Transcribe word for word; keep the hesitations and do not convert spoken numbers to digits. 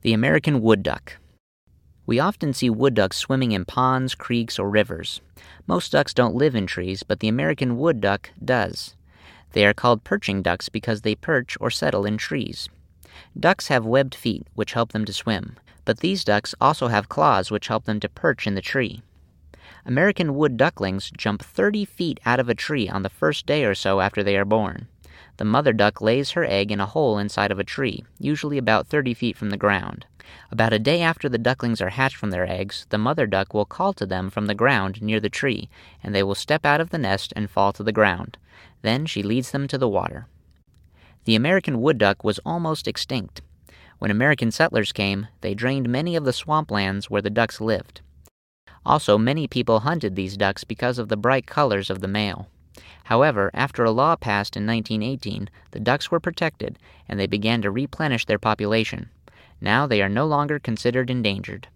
The American wood duck. We often see wood ducks swimming in ponds, creeks, or rivers. Most ducks don't live in trees, but the American wood duck does. They are called perching ducks because they perch or settle in trees. Ducks have webbed feet, which help them to swim, but these ducks also have claws which help them to perch in the tree. American wood ducklings jump thirty feet out of a tree on the first day or so after they are born. The mother duck lays her egg in a hole inside of a tree, usually about thirty feet from the ground. About a day after the ducklings are hatched from their eggs, the mother duck will call to them from the ground near the tree, and they will step out of the nest and fall to the ground. Then she leads them to the water. The American wood duck was almost extinct. When American settlers came, they drained many of the swamplands where the ducks lived. Also, many people hunted these ducks because of the bright colors of the male. However, after a law passed in nineteen eighteen, the ducks were protected, and they began to replenish their population. Now they are no longer considered endangered.